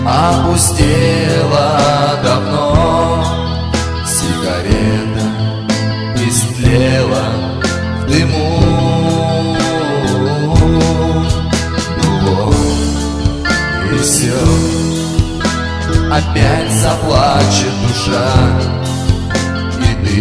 опустела давно, сигарета истлела в дыму. Ну вот и все, опять заплачет душа, и ты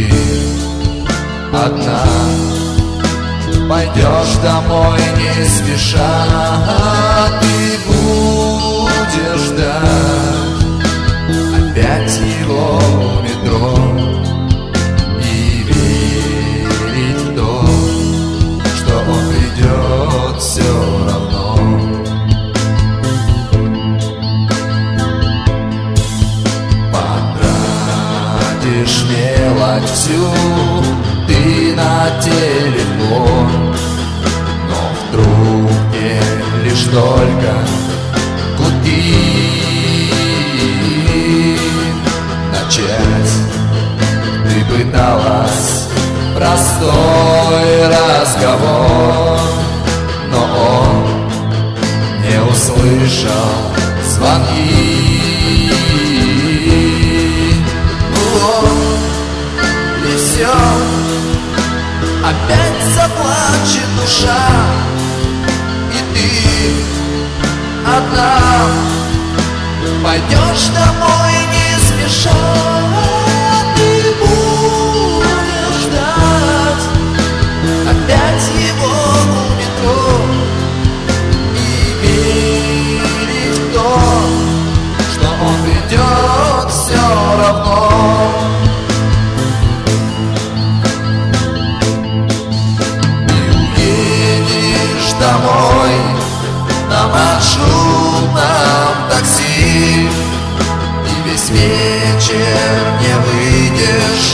одна пойдешь домой не спеша. Ты будешь ждать опять его в метро и верить в то, что он придет все равно. Потратишь мелочь всю ты на телефон, но в трубке лишь только гудки. Начать ты пыталась простой разговор, но он не услышал звонки. И все, опять заплачет душа, и ты одна пойдешь домой не спеша. Ты будешь ждать опять его в метро и верить в то, что он придет все равно. Домой на маршрутном такси, и весь вечер не выйдешь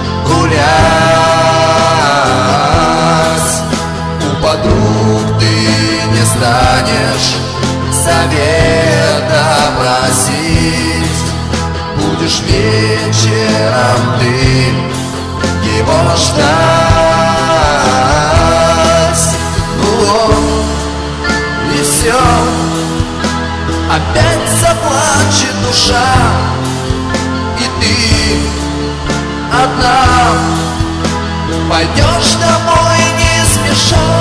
гулять. У подруг ты не станешь совета просить, будешь вечером ты его ждать. И все, опять заплачет душа, и ты одна пойдешь домой не спеша.